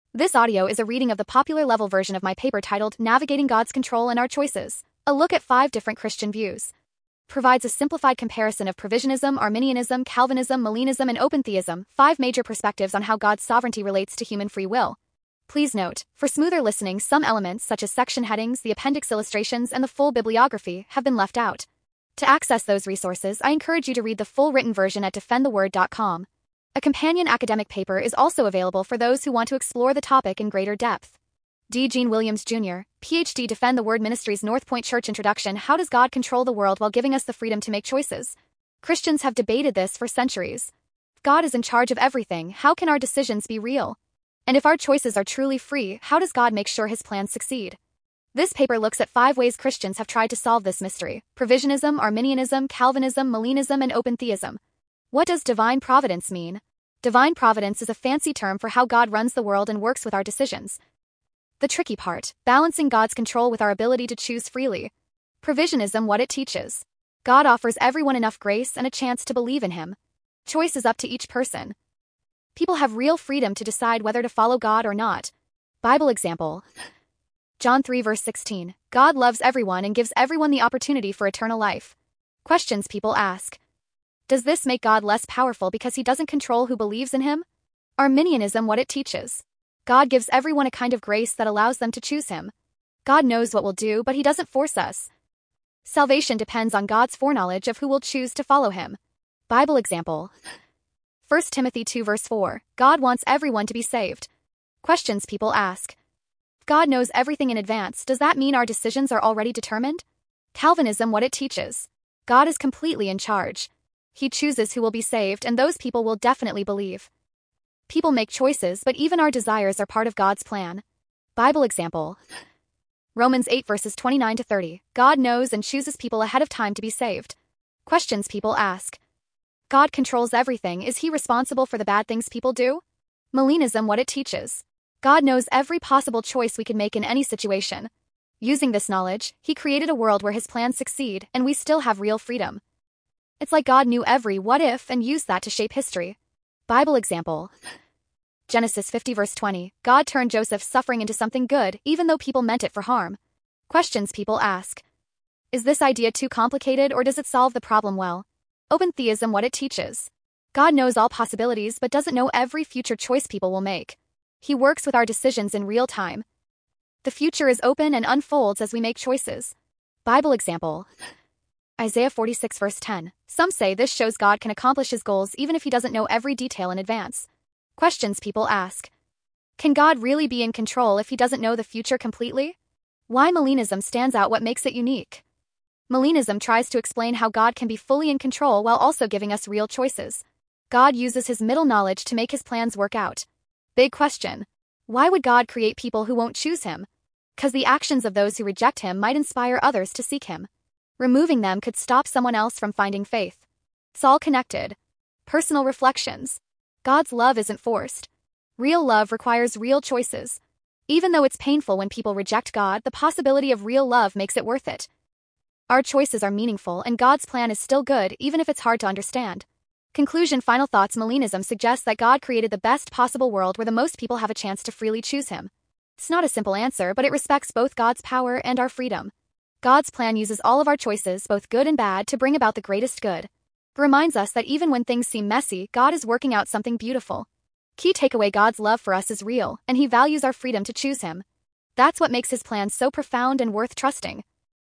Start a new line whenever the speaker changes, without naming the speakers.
This audio is a reading of the popular level version of my paper titled Navigating God's Control and Our Choices, a look at 5 different Christian views. Provides a simplified comparison of Provisionism, Arminianism, Calvinism, Molinism, and open theism, 5 major perspectives on how God's sovereignty relates to human free will. Please note, for smoother listening, some elements such as section headings, the appendix illustrations, and the full bibliography have been left out. To access those resources, I encourage you to read the full written version at defendtheword.com. A companion academic paper is also available for those who want to explore the topic in greater depth. D. Gene Williams, Jr., Ph.D. Defend the Word Ministries North Point Church Introduction. How does God control the world while giving us the freedom to make choices? Christians have debated this for centuries. If God is in charge of everything, how can our decisions be real? And if our choices are truly free, how does God make sure his plans succeed? This paper looks at 5 ways Christians have tried to solve this mystery: Provisionism, Arminianism, Calvinism, Molinism, and open theism. What does divine providence mean? Divine providence is a fancy term for how God runs the world and works with our decisions. The tricky part: balancing God's control with our ability to choose freely. Provisionism, what it teaches. God offers everyone enough grace and a chance to believe in him. Choice is up to each person. People have real freedom to decide whether to follow God or not. Bible example: John 3 verse 16. God loves everyone and gives everyone the opportunity for eternal life. Questions people ask: does this make God less powerful because he doesn't control who believes in him? Arminianism, what it teaches. God gives everyone a kind of grace that allows them to choose him. God knows what we'll do, but he doesn't force us. Salvation depends on God's foreknowledge of who will choose to follow him. Bible example: 1 Timothy 2 verse 4. God wants everyone to be saved. Questions people ask: if God knows everything in advance, does that mean our decisions are already determined? Calvinism, what it teaches. God is completely in charge. He chooses who will be saved, and those people will definitely believe. People make choices, but even our desires are part of God's plan. Bible example: Romans 8 verses 29 to 30. God knows and chooses people ahead of time to be saved. Questions people ask: God controls everything, is he responsible for the bad things people do? Molinism, what it teaches. God knows every possible choice we can make in any situation. Using this knowledge, he created a world where his plans succeed, and we still have real freedom. It's like God knew every what if and used that to shape history. Bible example: Genesis 50 verse 20. God turned Joseph's suffering into something good, even though people meant it for harm. Questions people ask: is this idea too complicated, or does it solve the problem well? Open theism, what it teaches. God knows all possibilities but doesn't know every future choice people will make. He works with our decisions in real time. The future is open and unfolds as we make choices. Bible example: Isaiah 46 verse 10. Some say this shows God can accomplish his goals even if he doesn't know every detail in advance. Questions people ask: can God really be in control if he doesn't know the future completely? Why Molinism stands out, what makes it unique. Molinism tries to explain how God can be fully in control while also giving us real choices. God uses his middle knowledge to make his plans work out. Big question: why would God create people who won't choose him? Because the actions of those who reject him might inspire others to seek him. Removing them could stop someone else from finding faith. It's all connected. Personal reflections: God's love isn't forced. Real love requires real choices. Even though it's painful when people reject God, the possibility of real love makes it worth it. Our choices are meaningful, and God's plan is still good, even if it's hard to understand. Conclusion, final thoughts: Molinism suggests that God created the best possible world where the most people have a chance to freely choose him. It's not a simple answer, but it respects both God's power and our freedom. God's plan uses all of our choices, both good and bad, to bring about the greatest good. It reminds us that even when things seem messy, God is working out something beautiful. Key takeaway: God's love for us is real, and he values our freedom to choose him. That's what makes his plan so profound and worth trusting.